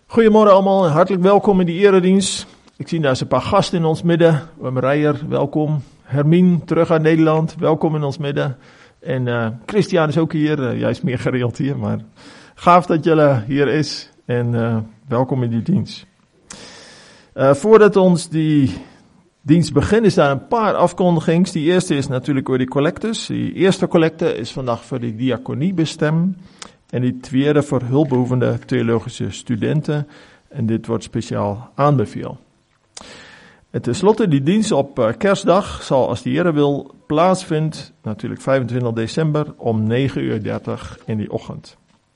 Goedemorgen allemaal en hartelijk welkom in die eredienst. Ik zie daar eens een paar gasten in ons midden. Wim Rijer, welkom. Hermien, terug uit Nederland, welkom in ons midden. En Christian is ook hier, jij is meer geregeld hier, maar gaaf dat jullie hier is. En welkom in die dienst. Voordat ons die dienst begint, is daar een paar afkondigings. Die eerste is natuurlijk over die collectes. Die eerste collecte is vandaag voor de diaconie bestemd. En die tweede voor hulpbehoevende theologische studenten. En dit wordt speciaal aanbeveeld. En tenslotte, die dienst op kerstdag zal, als de Heer wil, plaatsvindt, natuurlijk 25 december, om 9:30 in die ochtend.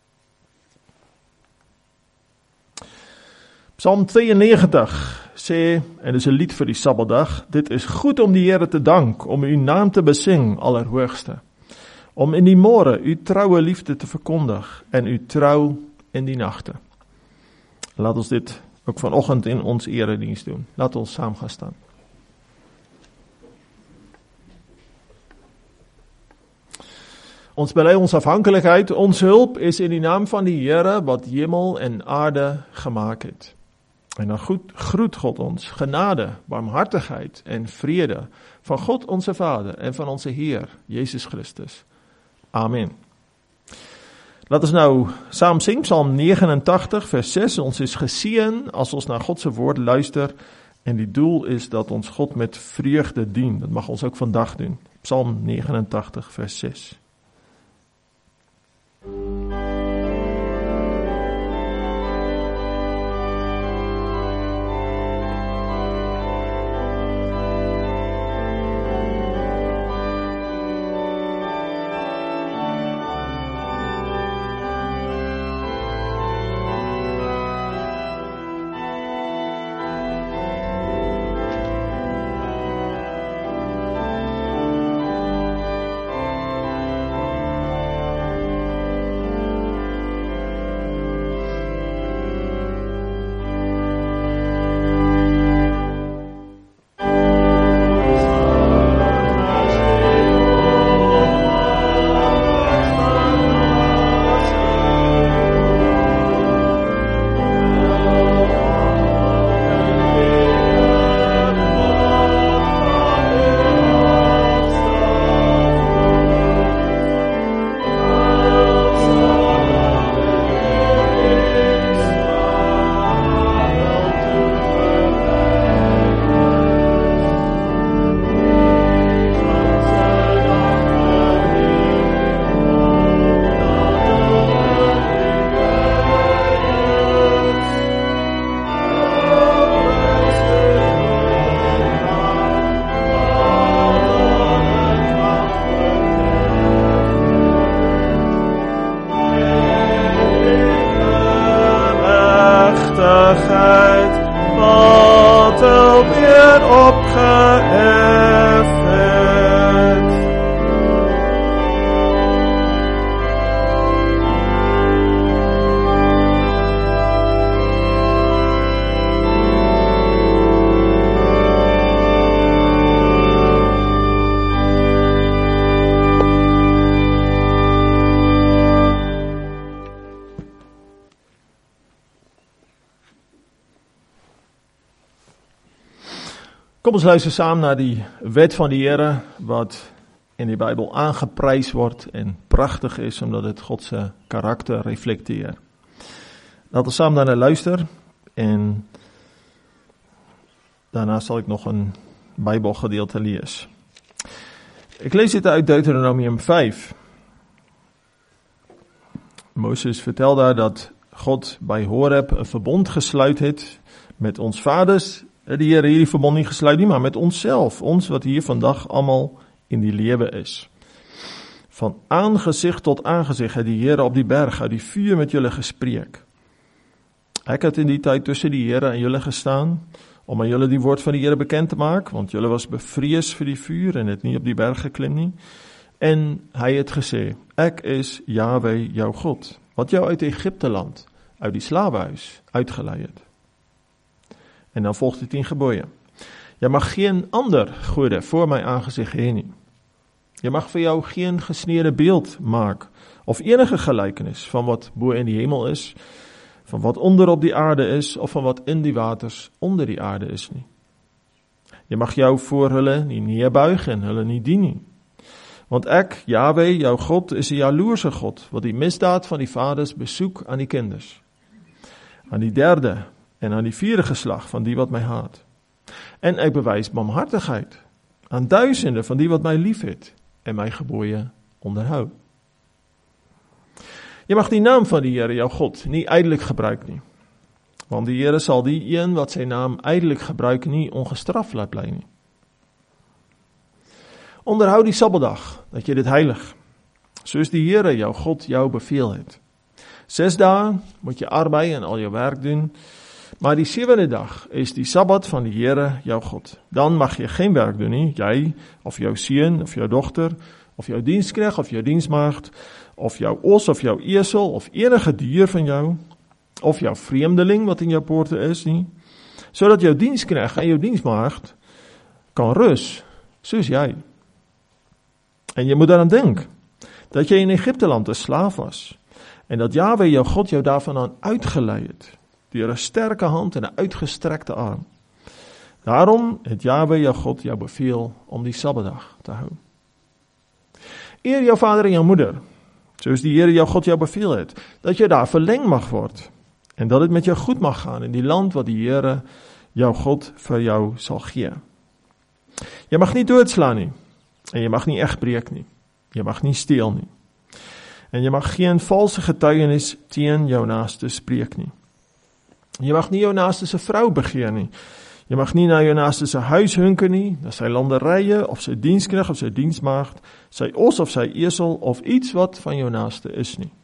Psalm 92, en dat is een lied voor die Sabbatdag. Dit is goed om de Heer te danken, om uw naam te bezingen, Allerhoogste. Om in die morgen uw trouwe liefde te verkondigen en uw trouw in die nachten. Laat ons dit ook vanochtend in ons eredienst doen. Laat ons samen gaan staan. Ons belei onze afhankelijkheid, onze hulp is in die naam van die Heere, wat hemel en aarde gemaakt heeft. En dan groet God ons, genade, barmhartigheid en vrede van God onze Vader en van onze Heer, Jezus Christus. Amen. Laten we nou samen zingen, Psalm 89, vers 6. Ons is gezien als ons naar Gods woord luistert. En die doel is dat ons God met vreugde dient. Dat mag ons ook vandaag doen. Psalm 89, vers 6. Kom eens luisteren samen naar die wet van de Heere, wat in de Bijbel aangeprijsd wordt en prachtig is, omdat het Gods karakter reflecteert. Laten we samen naar luisteren en daarna zal ik nog een Bijbelgedeelte lezen. Ik lees dit uit Deuteronomium 5. Mozes vertelt daar dat God bij Horeb een verbond gesluit heeft met ons vaders. De Heer hier die verbond niet gesluit, maar met onszelf. Ons wat hier vandaag allemaal in die leven is. Van aangezicht tot aangezicht heeft die Heer op die berg uit die vuur met jullie gesprek. Ik had in die tijd tussen die Heer en jullie gestaan, om aan jullie die woord van die Heer bekend te maken, want jullie was bevreesd voor die vuur en het niet op die berg geklimd niet. En hij het gezegd, ik is Yahweh jouw God, wat jou uit Egypteland, uit die slavenhuis, uitgeleid. En dan volgt het 10 geboden. Je mag geen ander goede voor mijn aangezicht heen. Je mag voor jou geen gesneden beeld maken, of enige gelijkenis van wat boven in die hemel is, van wat onder op die aarde is, of van wat in die waters onder die aarde is nie. Jy mag jou voor hulle nie neerbuig en hulle nie dien nie. Want ek, Jahwe, jou God, is 'n jaloerse God, wat die misdaad van die vaders besoek aan die kinders, aan die derde en aan die vierde geslag van die wat my haat. En ek bewys barmhartigheid aan duisende van die wat my liefhet en my gebooie onderhou. Jy mag die naam van die Here jou God nie ydelik gebruik nie, want die Here sal die een wat sy naam ydelik gebruik nie ongestraf laat bly nie. Onderhou die Sabbatdag, dat jy dit heilig, soos die Here jou God jou beveel het. 6 dae moet jy arbei en al jou werk doen, maar die 7de dag is die Sabbat van die Here jou God. Dan mag jy geen werk doen nie, jy of jou seun of jou dogter, of jou diensknegt of jou diensmaagd, of jou os of jou esel of enige dier van jou, of jou vreemdeling wat in jou poorte is nie, sodat jou diensknegt en jou diensmaagd kan rus, soos jy. En jy moet daaraan dink, dat jy in Egipteland 'n slaaf was, en dat Jahwe jou God jou daarvandaan uitgelei het, deur 'n sterke hand en 'n uitgestrekte arm. Daarom het Jahwe jou God jou beveel om die Sabbatdag te hou. Eer jou vader en jou moeder, soos die Here jou God jou beveel het, dat jy daar verleng mag word, en dat dit met jou goed mag gaan in die land wat die Here jou God vir jou sal gee. Jy mag nie doodslaan nie, en jy mag nie egbreek nie, jy mag nie steel nie, en jy mag geen valse getuienis teen jou naaste spreek nie. Jy mag nie jou naaste se vrou begeer nie, jy mag nie na jou naaste se huis hunker nie, na sy landerye, of sy diensknegt of sy diensmaagd, sy os of sy esel, of iets wat van jou naaste is nie.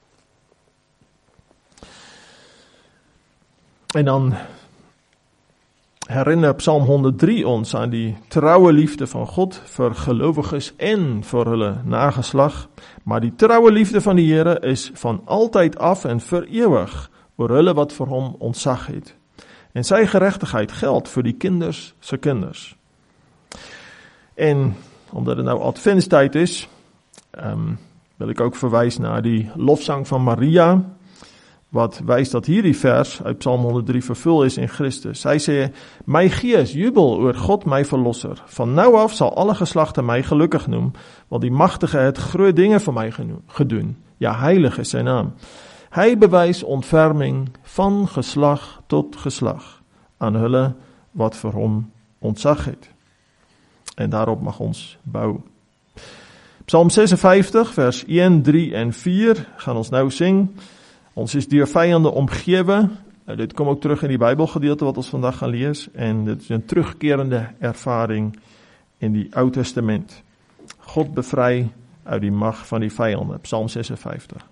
En dan herinner Psalm 103 ons aan die troue liefde van God vir gelowiges en vir hulle nageslag, maar die troue liefde van die Here is van altyd af en vir ewig oor hulle wat vir hom ontzag het. En sy geregtigheid geld vir die kinders se kinders. En omdat dit nou adventstyd is, wil ek ook verwys na die lofsang van Maria, wat wys dat hierdie vers uit Psalm 103 vervul is in Christus. Sy sê, my gees jubel oor God my verlosser. Van nou af sal alle geslagte my gelukkig noem, want die Magtige het groot dinge vir my gedoen. Ja, heilig is sy naam. Hy bewys ontferming van geslag tot geslag aan hulle wat vir hom ontzag het. En daarop mag ons bou. Psalm 56 vers 1, 3 en 4 gaan ons nou sing. Ons is deur vyande omgewe. Dit kom ook terug in die Bybelgedeelte wat ons vandag gaan lees. En dit is 'n terugkerende ervaring in die Ou Testament. God bevry uit die mag van die vyande. Psalm 56.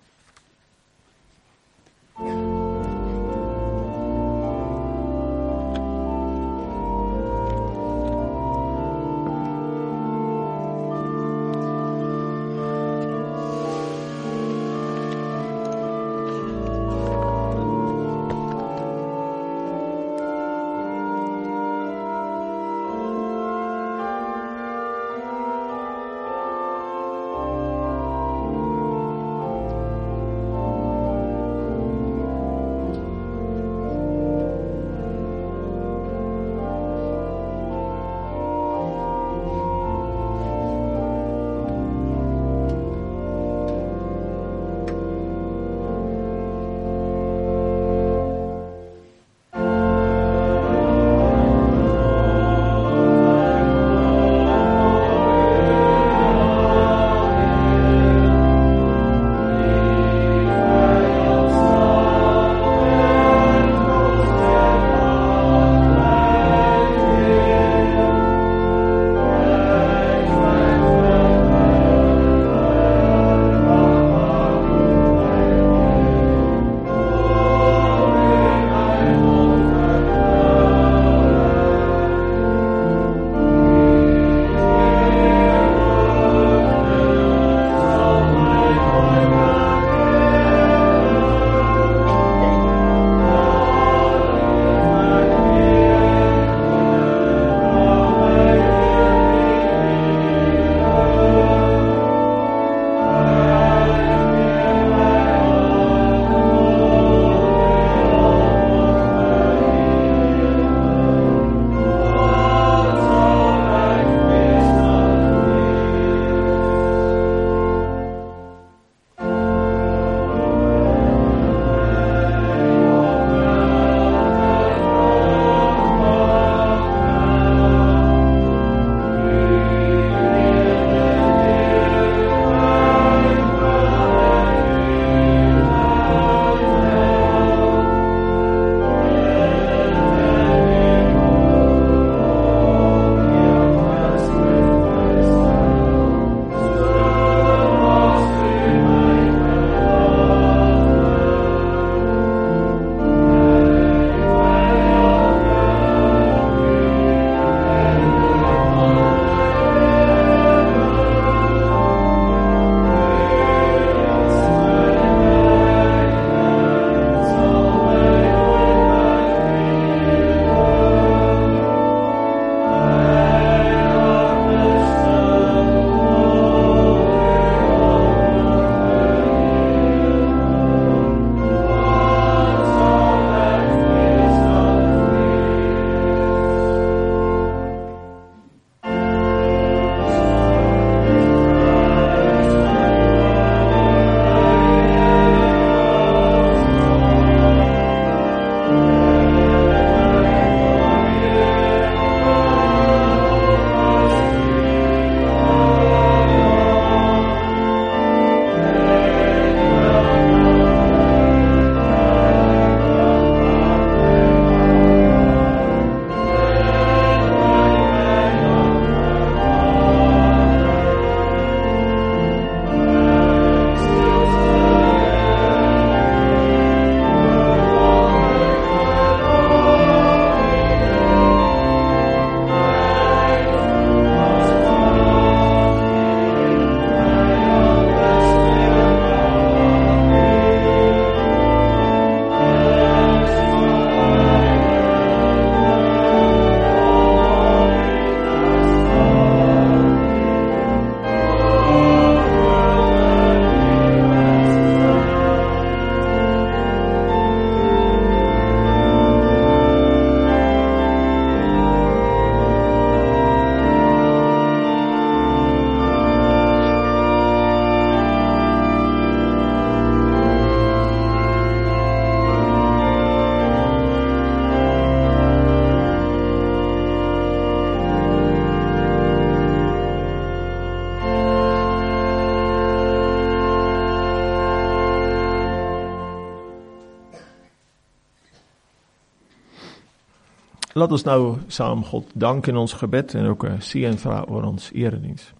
Laat ons nou samen God danken in ons gebed en ook zien voor ons eredienst.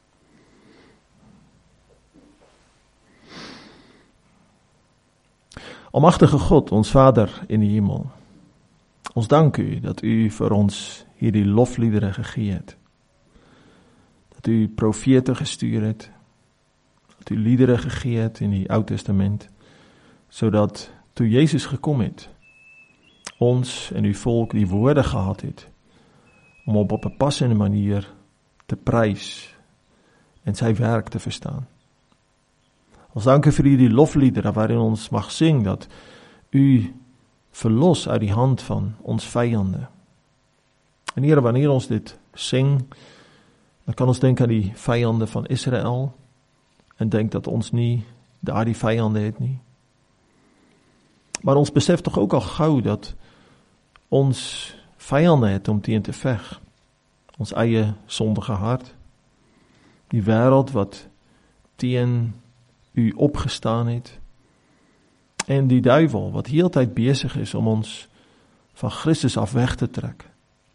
Almachtige God, ons Vader in de hemel, ons dank u dat u voor ons hierdie lofliederen gegee het. Dat u profete gestuur het, dat u liederen gegee het in die Oud Testament, zodat toe Jezus gekom het, ons en uw volk die woorden gehad het, om op een passende manier te prys en zijn werk te verstaan. Ons dank u vir die lofliederen waarin ons mag zingen dat u verlos uit die hand van ons vijanden. En Here, wanneer ons dit zing, dan kan ons denken aan die vijanden van Israël en denk dat ons niet daar die vijanden het nie. Maar ons beseft toch ook al gauw dat ons vijanden het om tegen te veg. Ons eie zondige hart. Die wereld wat tegen u opgestaan het. En die duivel wat heel tijd bezig is om ons van Christus af weg te trekken.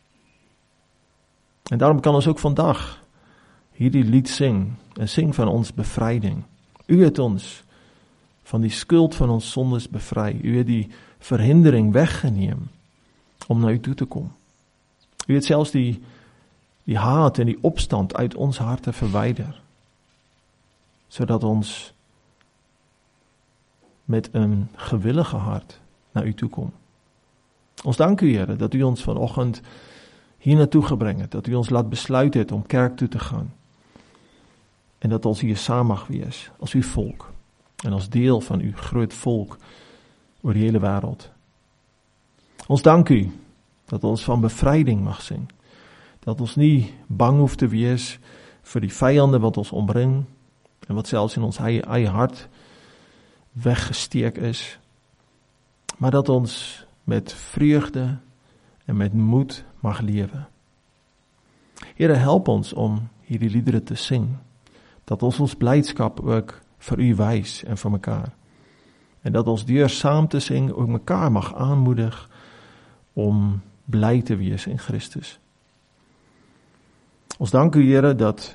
En daarom kan ons ook vandaag hierdie lied zingen. En zing van ons bevrijding. U het ons van die skuld van ons zondes bevry. U het die verhindering weggeneem om naar u toe te komen. U het zelfs die haat en die opstand uit ons harte verwijder. Zodat ons met een gewillige hart naar u toe komt. Ons dank u, Heere, dat u ons vanochtend hier naartoe gebrengt hebt. Dat u ons laat besluiten hebt om kerk toe te gaan. En dat ons hier samen mag wees als uw volk. En als deel van uw groot volk over de hele wereld. Ons dank u dat ons van bevrijding mag zingen. Dat ons niet bang hoeft te wees voor die vijanden wat ons omringt. En wat zelfs in ons eigen hart weggesteek is. Maar dat ons met vreugde en met moed mag leven. Heere, help ons om hierdie liederen te zingen. Dat ons blijdschap ook voor u wijs en voor elkaar. En dat ons deur samen te zingen ook elkaar mag aanmoedigen om blij te wees in Christus. Ons dank u, Heere, dat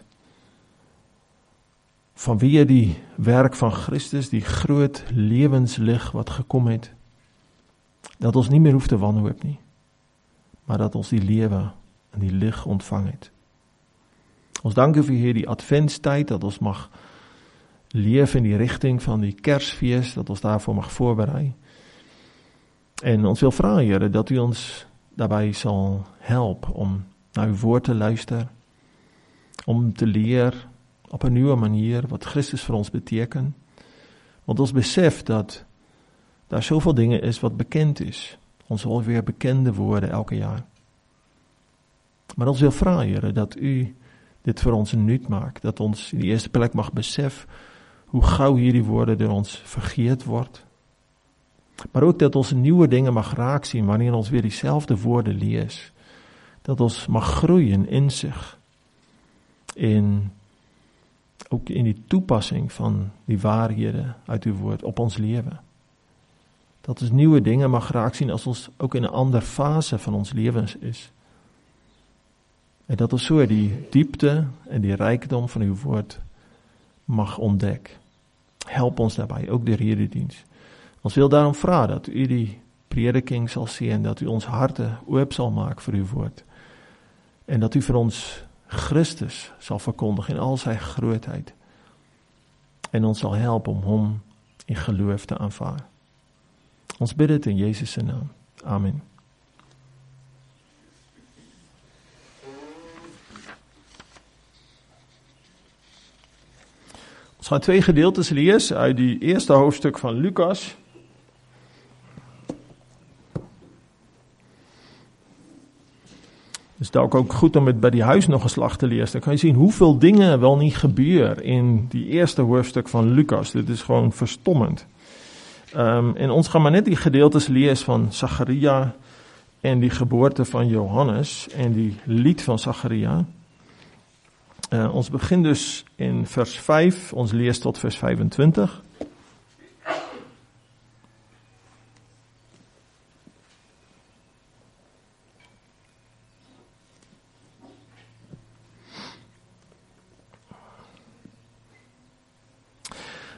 vanweer die werk van Christus, die groot levenslicht wat gekom het, dat ons niet meer hoeft te wanhoop nie, maar dat ons die lewe en die licht ontvang het. Ons dank u vir hierdie adventstijd, dat ons mag leven in die richting van die Kersfeest, dat ons daarvoor mag voorbereiden. En ons wil vragen, Heere, dat u ons daarbij zal helpen om naar uw woord te luisteren, om te leren op een nieuwe manier wat Christus voor ons betekent. Want ons beseft dat daar zoveel dingen is wat bekend is. Ons alweer bekende woorden elke jaar. Maar ons wil vragen, Heere, dat u dit voor ons nut maakt. Dat ons in de eerste plek mag beseffen hoe gauw hierdie woorden door ons vergeet wordt. Maar ook dat ons nieuwe dingen mag raakzien wanneer ons weer diezelfde woorden lees. Dat ons mag groeien in zich. Ook in die toepassing van die waarheden uit uw woord op ons leven. Dat ons nieuwe dingen mag raakzien als ons ook in een andere fase van ons leven is. En dat ons zo die diepte en die rijkdom van uw woord mag ontdekken. Help ons daarbij, ook de eredienst. Ons wil daarom vragen dat u die prediking zal zien en dat u ons harten oop zal maken voor uw woord. En dat u voor ons Christus zal verkondigen in al zijn grootheid. En ons zal helpen om hem in geloof te aanvaarden. Ons bidden het in Jezus' naam. Amen. We gaan 2 gedeeltes lezen uit die eerste hoofdstuk van Lucas. Dus dat ook goed om het bij die huis nog een slag te lezen. Dan kan je zien hoeveel dingen wel niet gebeuren in die eerste hoofdstuk van Lucas. Dit is gewoon verstommend. En ons gaan maar net die gedeeltes lezen van Zacharia en die geboorte van Johannes en die lied van Zacharia. Ons begint dus in vers 5, ons leest tot vers 25.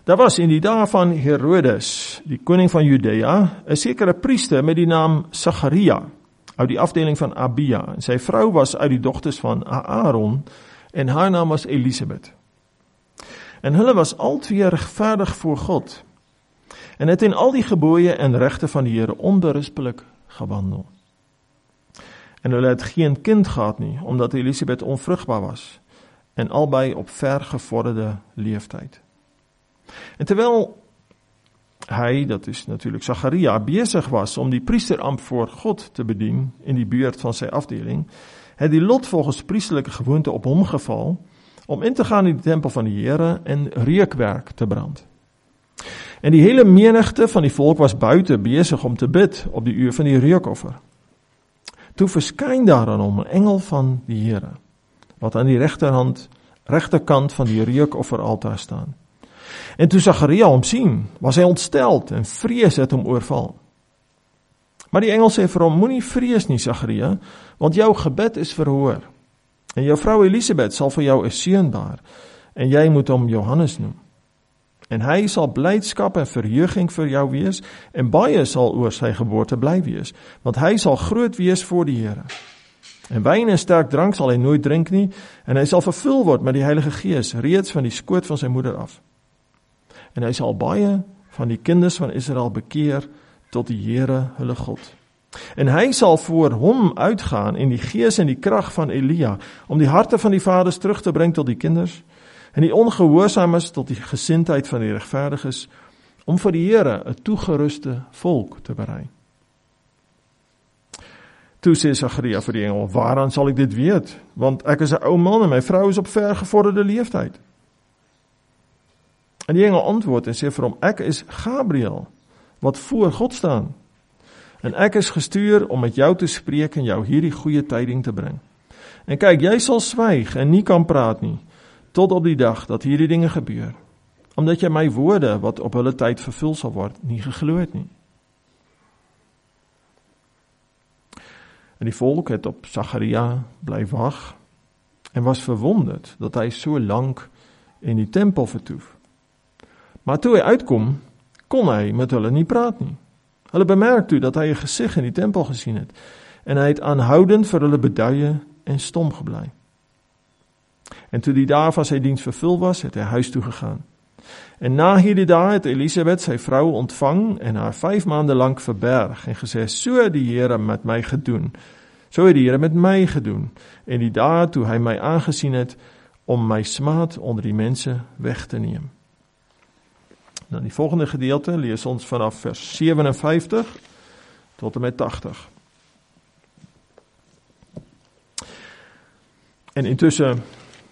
Daar was in die dae van Herodes, die koning van Judea, 'n sekere priester met die naam Sagaria, uit die afdeling van Abia. En sy vrou was uit die dogters van Aaron, en haar naam was Elisabeth. En hulle was albei regverdig voor God, en het in al die gebooie en regte van die Here onberispelik gewandel. En hulle het geen kind gehad nie, omdat Elisabeth onvrugbaar was, en albei op vergevorderde leeftyd. En terwyl hy, dat is natuurlijk Sagaria, besig was om die priesterambt voor God te bedien in die buurt van sy afdeling, het die lot volgens priesterlike gewoonte op hom geval, om in te gaan in die tempel van die Here en reukwerk te brand. En die hele menigte van die volk was buite besig om te bid op die uur van die reukoffer. Toe verskyn daar aan hom 'n engel van die Here, wat aan die regterkant van die reukofferaltaar staan. En toe Sagaria hom sien, was hy ontsteld en vrees het hom oorval. Maar die engel sê vir hom, moenie vrees nie, Sagaria, want jou gebed is verhoor. En jou vrou Elisabeth sal vir jou 'n seun baar, en jy moet hom Johannes noem. En hy sal blydskap en verheuging vir jou wees, en baie sal oor sy geboorte bly wees, want hy sal groot wees voor die Here. En wyn en sterk drank sal hy nooit drink nie, en hy sal vervul word met die Heilige Gees, reeds van die skoot van sy moeder af. En hy sal baie van die kinders van Israel bekeer tot die Here hulle God. En hy sal voor hom uitgaan in die gees en die krag van Elia, om die harte van die vaders terug te bring tot die kinders, en die ongehoorsaames tot die gesindheid van die regverdiges, om vir die Here 'n toegeruste volk te berei. Toe sê Sagaria vir die engel, waaraan sal ek dit weet? Want ek is 'n ou man en my vrou is op vergevorderde leeftyd. En die engel antwoord en sê vir hom, ek is Gabriel, wat voor God staan. En ek is gestuur om met jou te spreek en jou hierdie goeie tyding te bring. En kyk, jy sal swyg en nie kan praat nie, tot op die dag dat hierdie dinge gebeur, omdat jy my woorde, wat op hulle tyd vervul sal word, nie geglo het nie. En die volk het op Sagaria bly wag, en was verwonderd, dat hy so lank in die tempel vertoef. Maar toe hy uitkom, kon hy met hulle nie praat nie. Hulle bemerk toe dat hy 'n gesig in die tempel gesien het, en hy het aanhoudend vir hulle beduie en stom gebly. En toe die dae van sy diens vervul was, het hy huis toe gegaan. En na hierdie dae het Elisabeth sy vrou ontvang en haar 5 maande lank verberg en gesê, so het die Here met my gedoen, so het die Here met my gedoen, en die dae toe hy my aangesien het, om my smaad onder die mense weg te neem. Dan die volgende gedeelte lees ons vanaf vers 57 tot en met 80. En intussen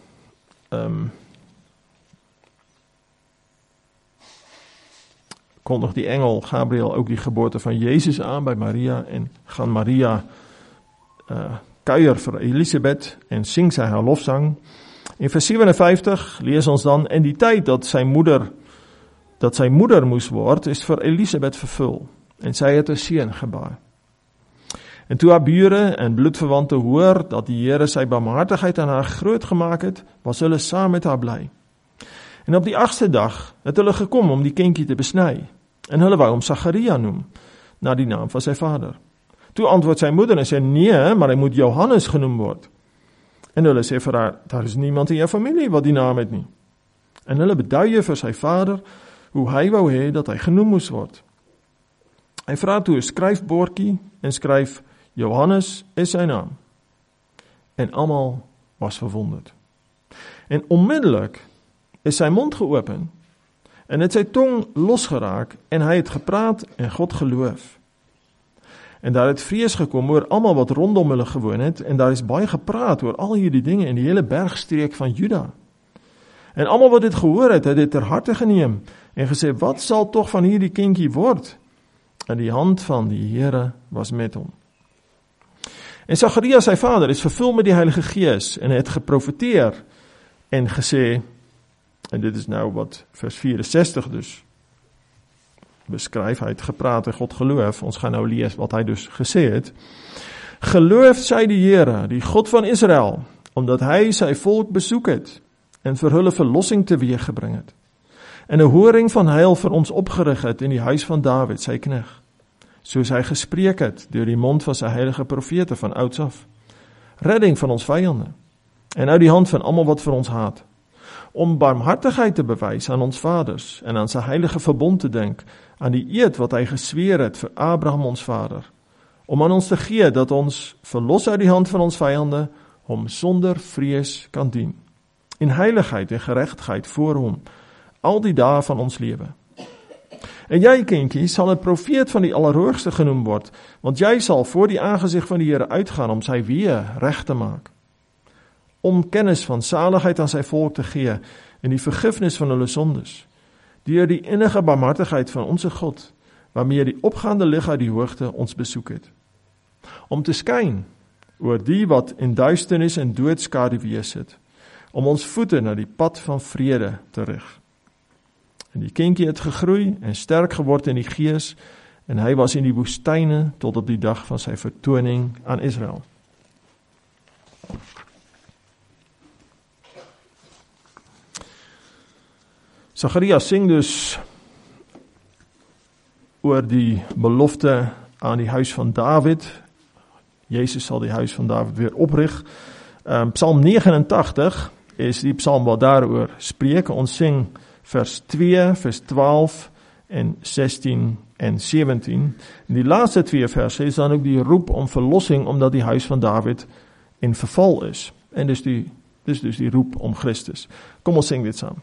kondigt die engel Gabriel ook die geboorte van Jezus aan bij Maria en gaan Maria kuier vir Elisabeth en sing sy haar lofsang. In vers 57 lees ons dan, in die tyd dat sy moeder moes word, is vir Elisabeth vervul, en sy het 'n seun gebaar. En toe haar bure en bloedverwante hoor, dat die Here sy barmhartigheid aan haar groot gemaak het, was hulle saam met haar bly. En op die 8ste dag het hulle gekom om die kindjie te besny, en hulle wou hom Sagaria noem, na die naam van sy vader. Toe antwoord sy moeder en sê, nee, maar hy moet Johannes genoem word. En hulle sê vir haar, daar is niemand in jou familie wat die naam het nie. En hulle beduie vir sy vader, hoe hy wou hê dat hy genoem moes word. Hy vra toe 'n skryfbordjie en skryf, Johannes is sy naam. En almal was verwonderd. En onmiddellik is sy mond geopen, en het sy tong losgeraak, en hy het gepraat en God geloof. En daar het vrees gekom oor almal wat rondom hulle gewoon het, en daar is baie gepraat oor al hierdie dinge in die hele bergstreek van Juda. En almal wat dit gehoor het dit ter harte geneem, en gesê, wat sal toch van hierdie kindjie word? En die hand van die Here was met hom. En Sagaria, sy vader, is vervul met die Heilige Gees, en hy het geprofeteer, en gesê, en dit is nou wat vers 64 dus beskryf, hy het gepraat en God geloof, ons gaan nou lees wat hy dus gesê het, geloof sy die Here, die God van Israel, omdat hy sy volk besoek het, en vir hulle verlossing teweeg gebring het. en 'n horing van heil vir ons opgerig het in die huis van Dawid, sy knegt, soos hy gespreek het deur die mond van sy heilige profete van ouds af. Redding van ons vyande, en uit die hand van almal wat vir ons haat, om barmhartigheid te bewys aan ons vaders, en aan sy heilige verbond te dink, aan die eed wat hy gesweer het vir Abraham ons vader, om aan ons te gee, dat ons, verlos uit die hand van ons vyande, hom sonder vrees kan dien, in heiligheid en geregtigheid voor hom, al die dae van ons lewe. En jy, kindjie, sal 'n profeet van die Allerhoogste genoem word, want jy sal voor die aangesig van die Here uitgaan om sy weë reg te maak, om kennis van saligheid aan sy volk te gee en die vergifnis van hulle sondes, deur die innige barmhartigheid van onsse God, waarmee die opgaande lig uit die hoogte ons besoek het, om te skyn oor die wat in duisternis en doodskaduwee sit, om ons voete na die pad van vrede te rig. En die kindjie het gegroei en sterk geword in die gees, en hy was in die woestyne tot op die dag van sy vertoning aan Israel. Sagaria sing dus oor die belofte aan die huis van Dawid. Jezus sal die huis van Dawid weer oprig. Psalm 89 is die psalm wat daaroor spreek. Ons sing vers 2, vers 12 en 16 en 17. En die laaste 2 verse is dan ook die roep om verlossing, omdat die huis van Dawid in verval is. En dus die roep om Christus. Kom ons sing dit saam.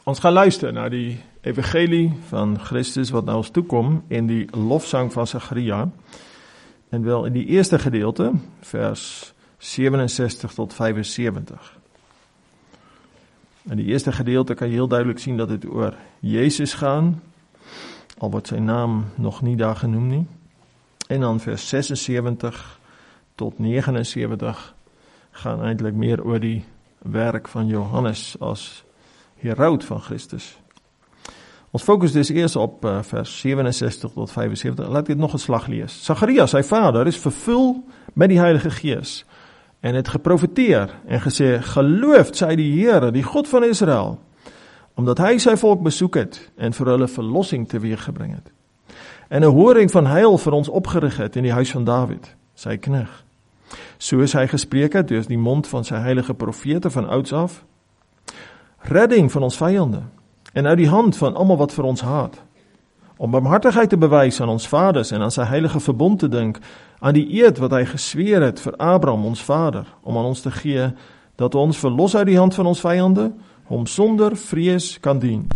Ons gaan luister na die evangelie van Christus wat na ons toekom in die lofsang van Zacharia. En wel in die eerste gedeelte, vers 67 tot 75. In die eerste gedeelte kan je heel duidelijk zien dat het oor Jezus gaan, al wordt zijn naam nog niet daar genoemd nie. En dan vers 76 tot 79 gaan eindelijk meer oor die werk van Johannes als heraut van Christus. Ons focus dus eerst op vers 67 tot 75. Laat ik dit nog een slag lezen. Zacharia, zijn vader, is vervuld met die Heilige Geest. En het geprofeteer en gesê, geloofd zij die Heere, die God van Israël, omdat hij zijn volk besoek het en vir hulle verlossing teweeggebring het. En een horing van heil vir ons opgerig het in die huis van David, sy knegt. So is hy gespreek het, dus die mond van sy heilige profete van ouds af, redding van ons vijande, en uit die hand van almal wat vir ons haat, om barmhartigheid te bewys aan ons vaders en aan sy heilige verbond te dink, aan die eed wat hy gesweer het vir Abraham, ons vader, om aan ons te gee, dat ons verlos uit die hand van ons vijande, hom sonder vrees kan dien.